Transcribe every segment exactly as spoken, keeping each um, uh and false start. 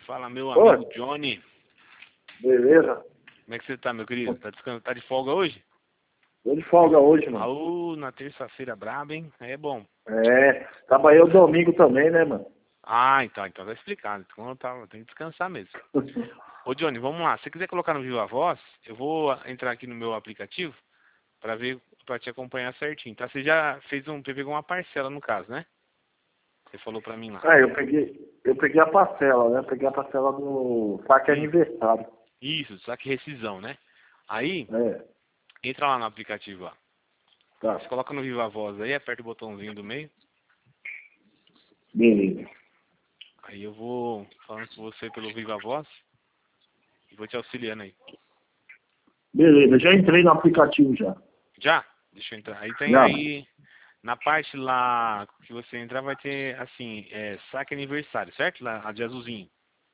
Fala, meu Oi. amigo Johnny. Beleza? Como é que você tá, meu querido? Tá descansando? Tá de folga hoje? Tô de folga hoje, mano. Aú, na terça-feira braba, hein? Aí é bom. É, trabalhei o domingo também, né, mano? Ah, então, então tá explicado. Então tá, tem que descansar mesmo. Ô, Johnny, vamos lá. Se você quiser colocar no Viva Voz, eu vou entrar aqui no meu aplicativo pra ver, pra te acompanhar certinho, tá? Você já fez um, você pegou uma parcela no caso, né? Você falou pra mim lá. É, eu peguei, eu peguei a parcela, né? Peguei a parcela do saque Hum. aniversário. Isso, só que rescisão, né? Aí, É, entra lá no aplicativo lá. tá. Você coloca no Viva Voz aí, aperta o botãozinho do meio. Beleza. Aí eu vou falando com você pelo Viva Voz e vou te auxiliando aí. Beleza, já entrei no aplicativo já. Já? Deixa eu entrar. Aí tem Já. aí, na parte lá que você entrar vai ter assim, é, saque aniversário, certo? Lá, a de azulzinho.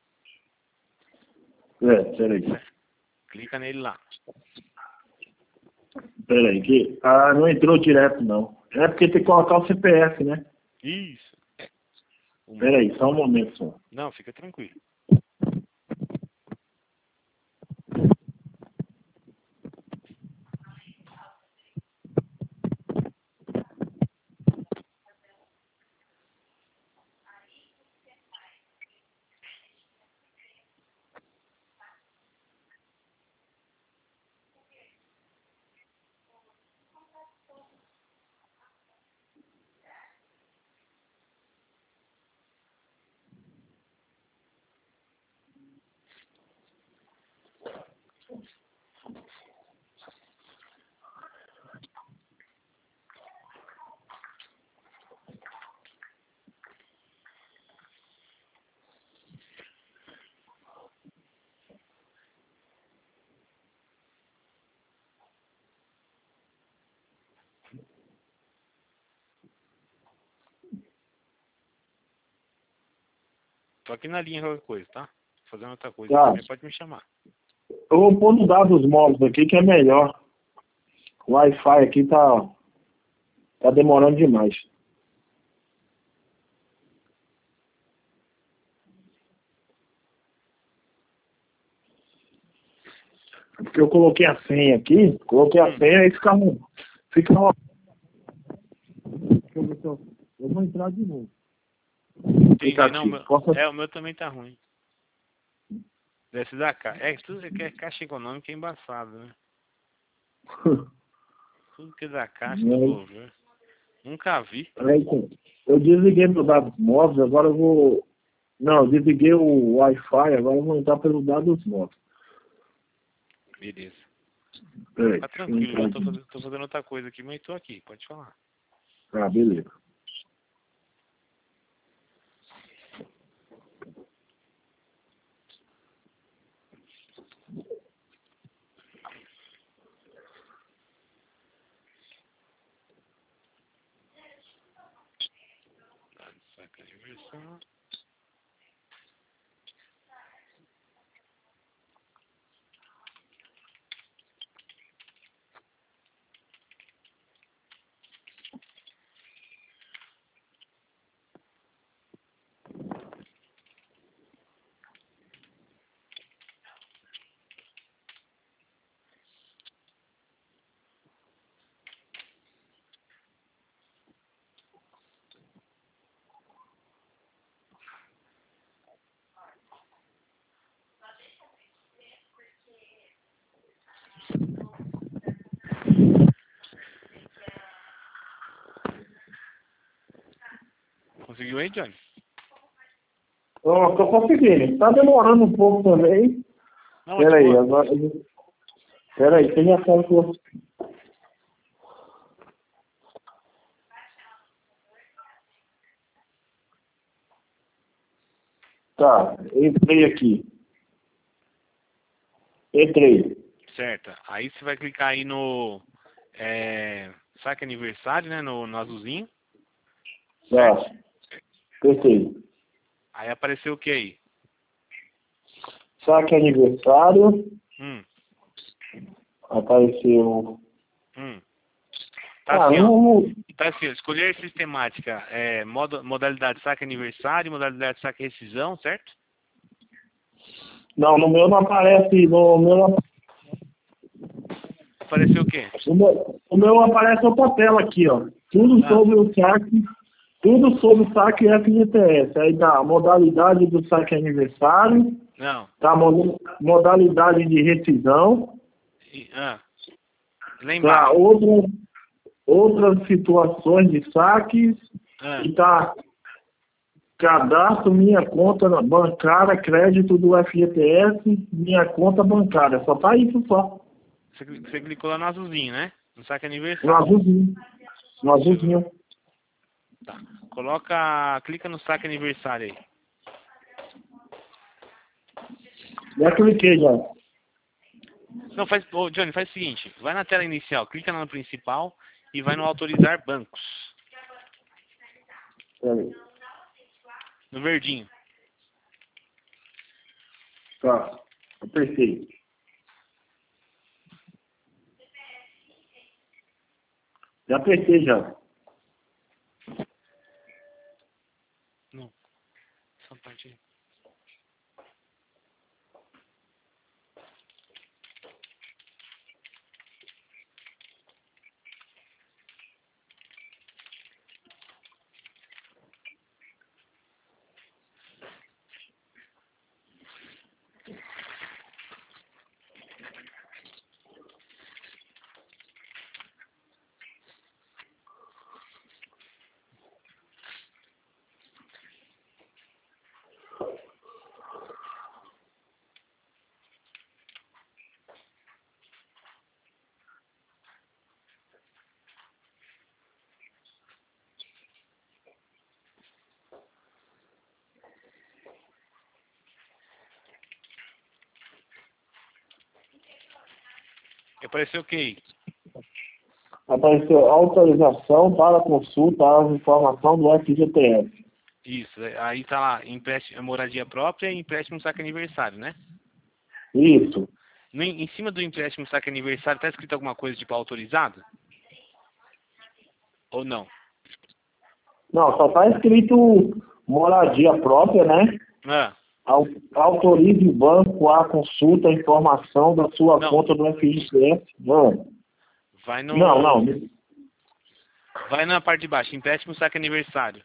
É, peraí. Certo? Clica nele lá. Peraí, que. Ah, não entrou direto não. É porque tem que colocar o C P F, né? Isso. É. Um Peraí, momento. só um momento só. Não, fica tranquilo. Tô aqui na linha qualquer coisa, tá? Fazendo outra coisa Tá. também, pode me chamar. Eu vou pôr no dados móveis aqui que é melhor. O Wi-Fi aqui tá, tá demorando demais. Porque eu coloquei a senha aqui, coloquei a Hum. senha e fica um. Fica uma. Deixa eu ver se eu. Eu vou entrar de novo. Entendi. Não, Aplicativo. meu, Posso... é, o meu também tá ruim. Desce da caixa. É, tudo que é caixa econômica é embaçado, né? Tudo que é da caixa do Aí, governo. Nunca vi. aí, eu desliguei meu dados móveis, agora eu vou. Não, eu desliguei o Wi-Fi, agora eu vou entrar pelos dados móveis. Beleza. Peraí, Tá deixa eu tranquilo, entrar eu tô aqui. fazendo, tô fazendo outra coisa aqui, mas tô aqui, pode falar. Ah, beleza. Saca aniversário. Conseguiu aí, Johnny? Ó, tô conseguindo. Tá demorando um pouco também. Não, é de Peraí, boa. agora. Peraí, tem a foto que eu. Tá, entrei aqui. Entrei. Certo. Aí você vai clicar aí no é, saque aniversário, né? No, no azulzinho. Tá, Certo? perfeito. Aí apareceu o que aí? Saque aniversário. Hum, Apareceu. hum. Tá Ah, assim, ó. não. não- Tá assim, ó. Escolher sistemática. É, modo, modalidade saque aniversário, modalidade saque rescisão, certo? Não, no meu não aparece, no meu não Apareceu o quê? O meu, o meu aparece outra tela aqui, ó. Tudo Ah. sobre o saque, tudo sobre o saque F G T S. Aí tá a modalidade do saque aniversário, Não. tá a mo- modalidade de rescisão, E, ah. Lá tá embaixo. outra, outras situações de saques, Ah. e tá cadastro minha conta bancária, crédito do F G T S, minha conta bancária. Só tá isso só. Você, você clicou lá no azulzinho, né? No saque No aniversário. azulzinho. No azulzinho. Tá. Coloca. Clica no saque aniversário aí. Já cliquei já. Não, faz. Ô, Johnny, faz o seguinte, vai na tela inicial, clica no principal e vai no autorizar bancos. Peraí. No verdinho. Tá. Apertei. Já apertei já. Não. Essa parte aí. Apareceu o que? Apareceu autorização para consulta às informações do F G T S. Isso, aí tá lá, empréstimo, moradia própria e empréstimo saque aniversário, né? Isso. No, em cima do empréstimo saque aniversário, tá escrito alguma coisa tipo autorizado? Ou não? Não, só está escrito moradia própria, né? Ah, Au- Autorize o banco a consulta a informação da sua Não. conta do F G T S. Não, vai no. não. não. Vai na parte de baixo, empréstimo saque aniversário.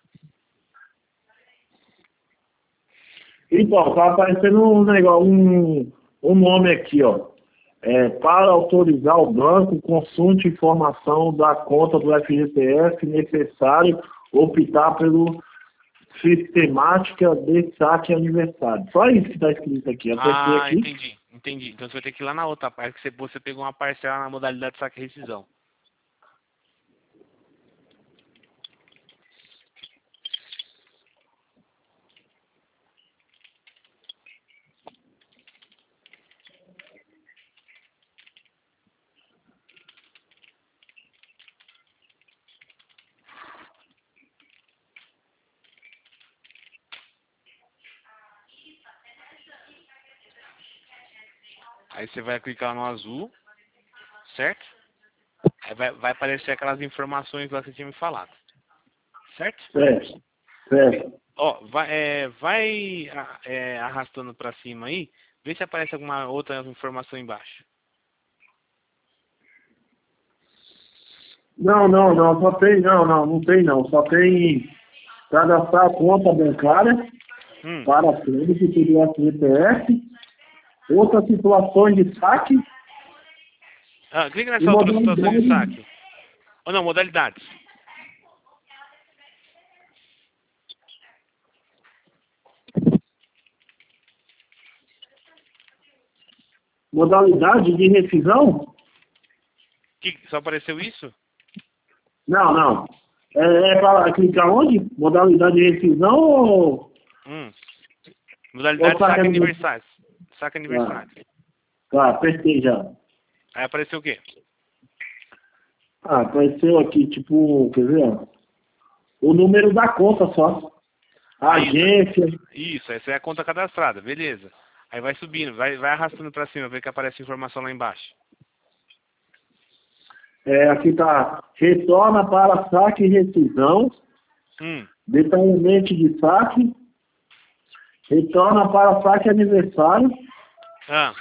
Então, tá aparecendo um negócio, um, um nome aqui, ó. É, para autorizar o banco, consulte informação da conta do F G T S necessário optar pelo sistemática de saque aniversário. Só isso que está escrito aqui. Apertei Ah, aqui. entendi, entendi. Então você vai ter que ir lá na outra parte, que você, você pegou uma parcela na modalidade de saque e rescisão. Aí você vai clicar no azul, certo? Aí vai, vai aparecer aquelas informações lá que você tinha me falado. Certo? Certo. Certo. Ó, vai, é, vai a- é, arrastando pra cima aí, vê se aparece alguma outra informação embaixo. Não, não, não. Só tem, não, não. Não tem, não. Só tem cadastrar a conta bancária Hum. para crédito do F G T S. Outras situações de saque. Ah, clica E nessa outra situação de modalidade. saque. Ou não, modalidades. Modalidade de rescisão? Que, só apareceu isso? Não, não. É, é para clicar onde? Modalidade de rescisão ou... Hum. Modalidade ou de saque saque aniversário. Saque Ah, aniversário. tá, apertei já. Aí apareceu o quê? Ah, apareceu aqui, tipo, quer ver? ó, O número da conta só. A Aí, agência. Isso, essa é a conta cadastrada, beleza. Aí vai subindo, vai, vai arrastando pra cima, vê que aparece informação lá embaixo. É, aqui tá. Retorna para saque e rescisão. Hum. Detalhamento de saque. Retorna para saque aniversário. Ah.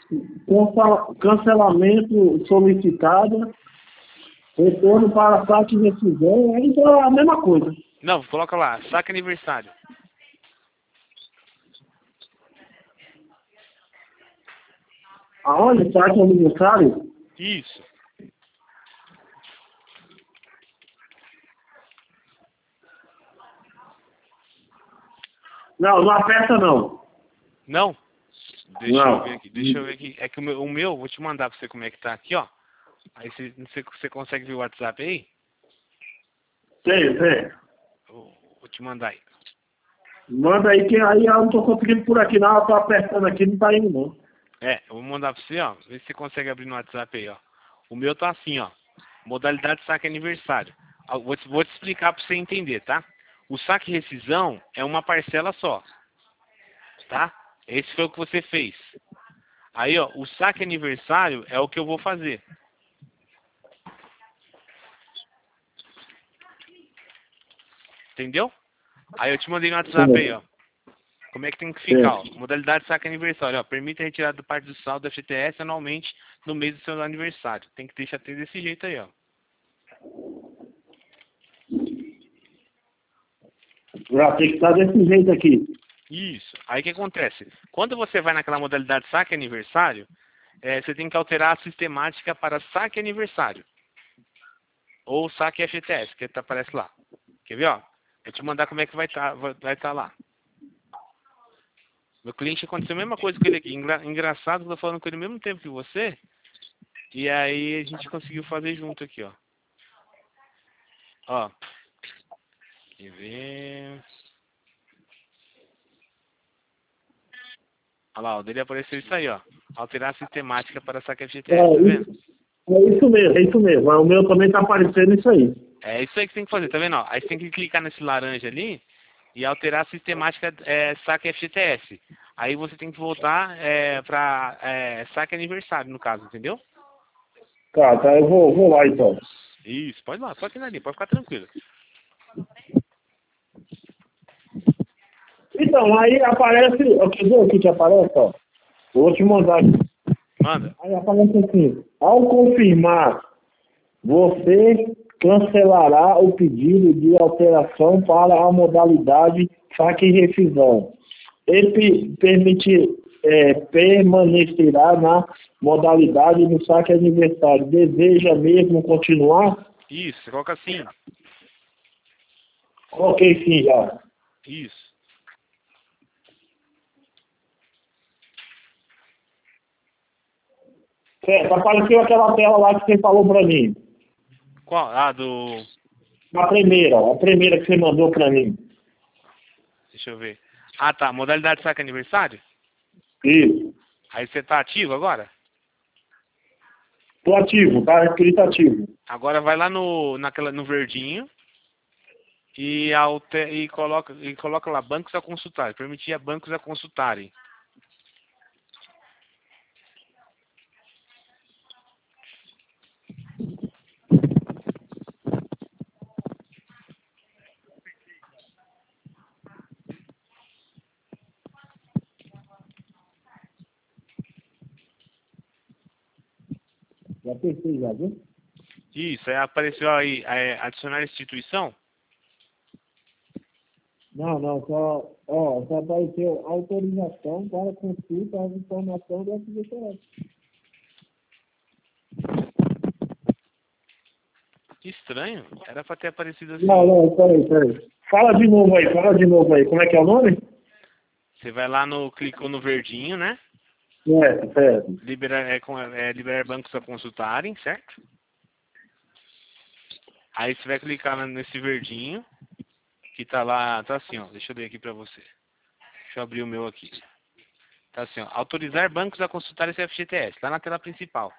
Cancelamento solicitado, retorno para saque de decisão, é então a mesma coisa. Não, coloca lá, saque aniversário. Aonde? Saque aniversário? Isso. Não, não aperta não. Não? Deixa Não. eu ver aqui, deixa eu ver aqui. É que o meu, o meu, vou te mandar pra você como é que tá aqui, ó. Aí você, você, você consegue ver o WhatsApp aí? Tem, tem. Vou, vou te mandar aí. Manda aí, que aí eu não tô conseguindo por aqui não, eu tô apertando aqui, não tá indo não. É, eu vou mandar pra você, ó. Vê se você consegue abrir no WhatsApp aí, ó. O meu tá assim, ó. Modalidade saque aniversário. Ah, Vou te, vou te explicar pra você entender, tá? O saque rescisão é uma parcela só. Tá? Esse foi o que você fez. Aí, ó, o saque aniversário é o que eu vou fazer. Entendeu? Aí eu te mandei no WhatsApp aí, ó. Como é que tem que ficar, ó? Modalidade saque aniversário, ó. Permite a retirada do parte do saldo da F G T S anualmente no mês do seu aniversário. Tem que deixar ter desse jeito aí, ó. Já tem que estar desse jeito aqui. Isso. Aí o que acontece? Quando você vai naquela modalidade saque aniversário, é, você tem que alterar a sistemática para saque aniversário. Ou saque F G T S, que aparece lá. Quer ver, ó? Vou te mandar como é que vai estar vai, vai tá lá. Meu cliente aconteceu a mesma coisa com ele aqui. Engra, engraçado, eu tô falando com ele ao mesmo tempo que você. E aí a gente conseguiu fazer junto aqui, ó. Ó. Quer ver? Olha lá, o dele apareceu isso aí, ó. Alterar a sistemática para saque F G T S, É, tá vendo? é isso mesmo, é isso mesmo. O meu também tá aparecendo isso aí. É isso aí que você tem que fazer, tá vendo? Ó? Aí você tem que clicar nesse laranja ali e alterar a sistemática é, saque F G T S. Aí você tem que voltar é, para é, saque aniversário, no caso, entendeu? Tá, tá, eu vou, vou lá então. Isso, pode ir lá, pode ir ali, pode ficar tranquilo. Então, aí aparece, ó, quer ver o que que aparece, ó? Eu vou te mandar aqui. Manda. Aí aparece assim, ao confirmar, você cancelará o pedido de alteração para a modalidade saque e rescisão. Ele permite, é, permanecerá na modalidade do saque aniversário. Deseja mesmo continuar? Isso, você coloca assim. Ok, sim, já. Isso. Certo, apareceu aquela tela lá que você falou pra mim. Qual? Ah, do... A primeira, a primeira que você mandou pra mim. Deixa eu ver. Ah, tá. Modalidade saque aniversário? Isso. Aí você tá ativo agora? Tô ativo, tá escrito ativo. Agora vai lá no, naquela, no verdinho e, alter, e, coloca, e coloca lá bancos a consultar. Permitir a bancos a consultarem. Já pensei, já viu? Isso, aí apareceu aí é, adicionar instituição. Não, não, só, ó, só apareceu autorização para consulta às informações do F G T S. Que estranho. Era pra ter aparecido assim. Não, não, peraí, peraí. Fala de novo aí, fala de novo aí. Como é que é o nome? Você vai lá no, clicou no verdinho, né? Certo, certo. Liberar, é, com- é, liberar bancos a consultarem, certo? Aí você vai clicar na- nesse verdinho, que tá lá, tá assim, ó. Deixa eu ler aqui pra você. Deixa eu abrir o meu aqui. Tá assim, ó. Autorizar bancos a consultar esse F G T S, lá na tela principal.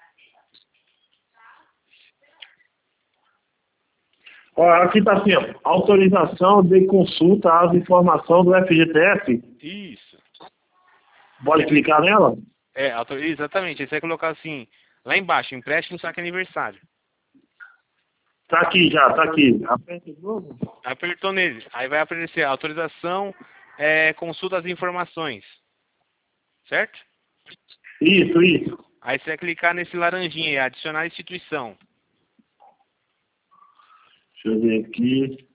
Ó, aqui tá assim, ó. Autorização de consulta às informações do F G T S. Isso. Pode clicar nela? É, autor... exatamente. Aí você vai colocar assim, lá embaixo, empréstimo saque aniversário. Tá aqui já, tá aqui. Aperta de novo. Apertou nele. Aí vai aparecer autorização, é, consulta as informações. Certo? Isso, isso. Aí você vai clicar nesse laranjinha aí, adicionar instituição. Deixa eu ver aqui.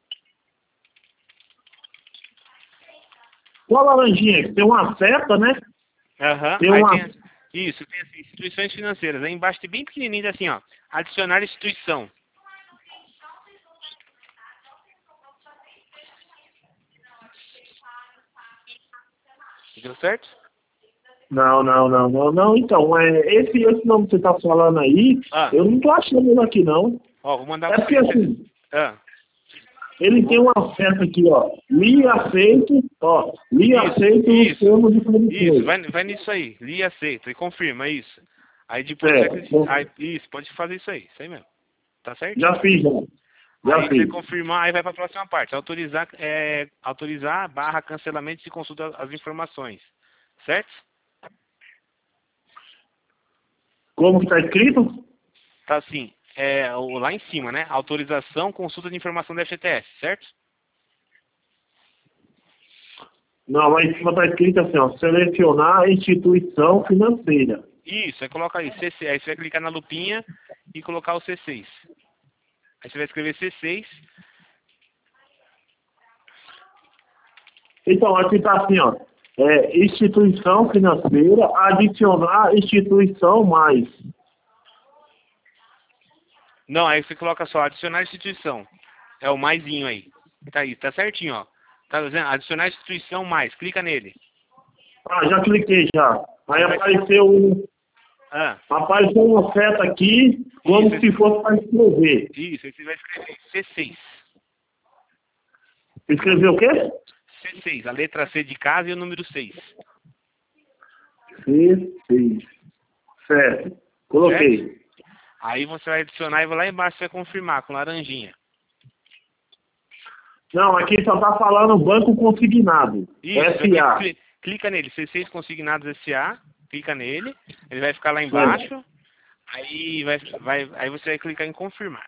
Qual laranjinha? Tem uma seta, né? Aham. Tem Aí uma... tem, isso, tem assim, instituições financeiras. Aí embaixo tem bem pequenininho assim, ó. Adicionar instituição. Deu certo? Não, não, não, não, não. Então, é, esse, esse nome que você tá falando aí, Ah. eu não tô achando ele aqui, não. Ó, vou mandar É pra porque, você. assim, Ah. ele tem uma seta aqui, ó. Li aceito, ó. Li Isso, aceito os isso. termos de Isso, condições. vai, vai nisso aí. Li e aceita e confirma, isso. Aí depois você vai Certo. clicar. Aí, isso, pode fazer isso aí. Isso aí mesmo. Tá certinho? Já fiz, já. Já Aí você fiz. confirmar, aí vai para a próxima parte. Autorizar, é, autorizar barra cancelamento de consulta as informações. Certo? Como que tá escrito? Tá assim, é, o- lá em cima, né? Autorização, consulta de informação da F G T S, certo? Não, lá em cima tá escrito assim, ó. Selecionar a instituição financeira. Isso, aí coloca aí, C C. Aí você vai clicar na lupinha e colocar o C seis. Aí você vai escrever C seis. Então, aqui tá assim, ó. É, instituição financeira, adicionar instituição mais. Não, aí você coloca só adicionar instituição. É o maisinho aí. Tá aí, tá certinho, ó. Tá dizendo? Adicionar instituição mais. Clica nele. Ah, já cliquei já. Aí Aí vai- apareceu um, Ah, apareceu uma seta aqui, como isso, se fosse para escrever. isso, aí você vai escrever C seis. Escreveu o quê? C seis, a letra C de casa e o número seis. C seis. Certo. Coloquei. Aí você vai adicionar e vai lá embaixo você vai confirmar com laranjinha. Não, aqui só tá falando banco consignado. Isso, você S vai, A. cli- clica nele, C seis Consignados S A, clica nele, ele vai ficar lá embaixo, aí, vai, vai, aí você vai clicar em confirmar.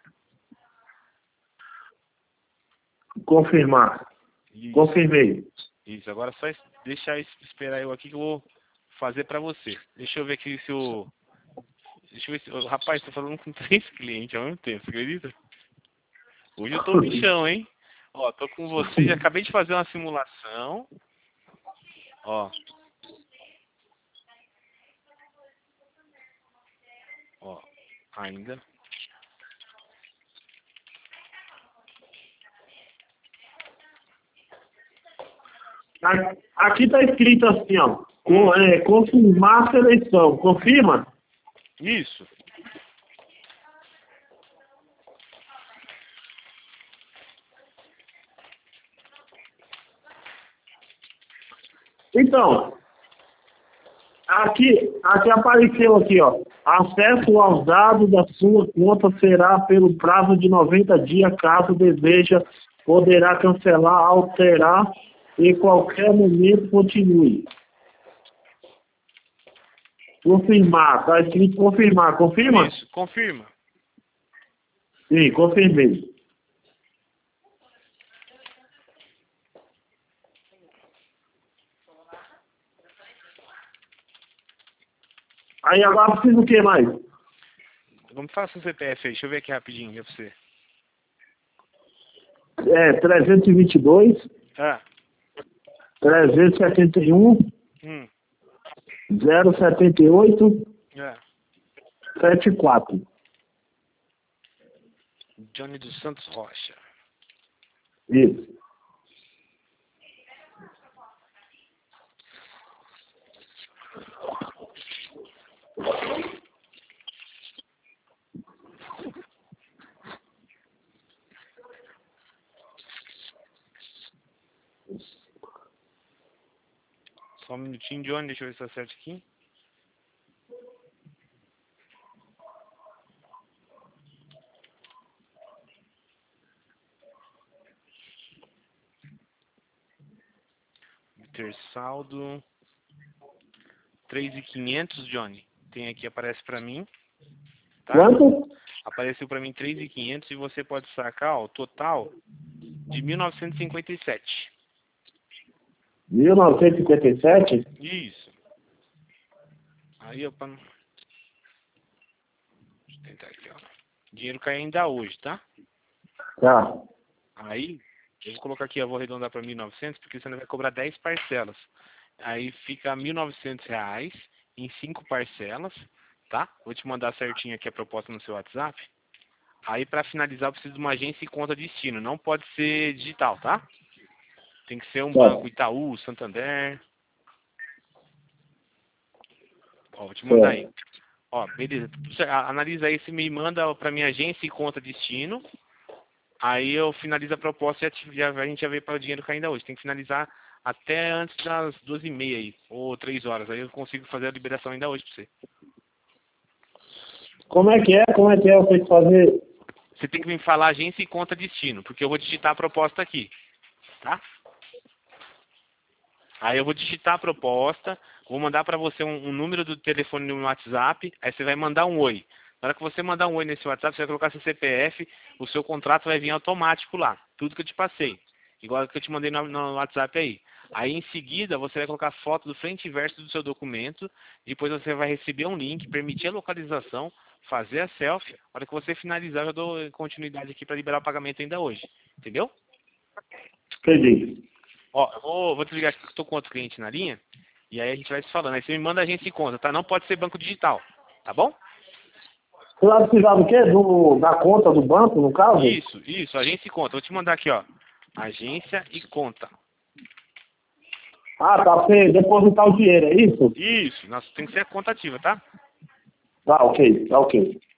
Confirmar. Isso, Confirmei. isso, agora só es- deixar es- esperar eu aqui que eu vou fazer pra você. Deixa eu ver aqui se o... Deixa eu ver se... ô, rapaz, tô falando com três clientes ao mesmo tempo, você acredita? Hoje eu tô bichão, hein? Ó, tô com você, já acabei de fazer uma simulação. Ó. Ó, ainda. A- Aqui tá escrito assim, ó. Com, é, confirmar a seleção. Confirma? Isso. Então, aqui, aqui apareceu aqui, ó. Acesso aos dados da sua conta será pelo prazo de noventa dias, caso deseja, poderá cancelar, alterar e qualquer momento continue. Confirmar, tá escrito confirmar. Confirma? Isso, confirma. Sim, confirmei. Aí agora precisa o que mais? Vamos fazer o C P F aí, deixa eu ver aqui rapidinho pra você. É trezentos e vinte e dois, Ah, trezentos e setenta e um, hum, zero setenta e oito, é. setenta e quatro. Johnny dos Santos Rocha. Isso. Só um minutinho, Johnny, deixa eu ver se tá certo aqui. Ter saldo três mil e quinhentos, Johnny. Tem aqui, aparece pra mim. Tá? Quanto? Apareceu pra mim três mil e quinhentos e você pode sacar, ó, o total de mil novecentos e cinquenta e sete. mil novecentos e cinquenta e sete? Isso. Aí, ó, pra não... Deixa eu tentar aqui, ó. Dinheiro cai ainda hoje, tá? Tá. Aí, eu vou colocar aqui, eu vou arredondar para mil e novecentos, porque você não vai cobrar dez parcelas. Aí fica mil e novecentos reais em cinco parcelas, tá? Vou te mandar certinho aqui a proposta no seu WhatsApp. Aí, para finalizar, eu preciso de uma agência e conta destino. Não pode ser digital, tá? Tem que ser um Tá. banco Itaú, Santander. Ó, vou te mandar aí. Ó, beleza. Analisa aí, se me manda para minha agência e conta destino. Aí eu finalizo a proposta e já, a gente já vê para o dinheiro cair ainda hoje. Tem que finalizar até antes das duas e meia aí, ou três horas. Aí eu consigo fazer a liberação ainda hoje para você. Como é que é? Como é que é? Eu tenho que fazer... Você tem que me falar agência e conta destino, porque eu vou digitar a proposta aqui, tá? Aí eu vou digitar a proposta, vou mandar para você um, um número do telefone no WhatsApp, aí você vai mandar um oi. Na hora que você mandar um oi nesse WhatsApp, você vai colocar seu C P F, o seu contrato vai vir automático lá, tudo que eu te passei. Igual que eu te mandei no, no WhatsApp aí. Aí em seguida você vai colocar foto do frente e verso do seu documento, depois você vai receber um link, permitir a localização, fazer a selfie. Na hora que você finalizar, eu dou continuidade aqui para liberar o pagamento ainda hoje. Entendeu? Entendi. Ó, eu vou, vou desligar aqui que eu estou com outro cliente na linha. E aí a gente vai se falando. Aí você me manda a agência e conta, tá? Não pode ser banco digital, tá bom? Você vai precisar do quê? Do, da conta do banco, no caso? Isso, isso, agência e conta. Vou te mandar aqui, ó. Agência e conta. Ah, tá. Você depositar o dinheiro, é isso? Isso, nossa, tem que ser a conta ativa, tá? Tá, ok. Tá, ok.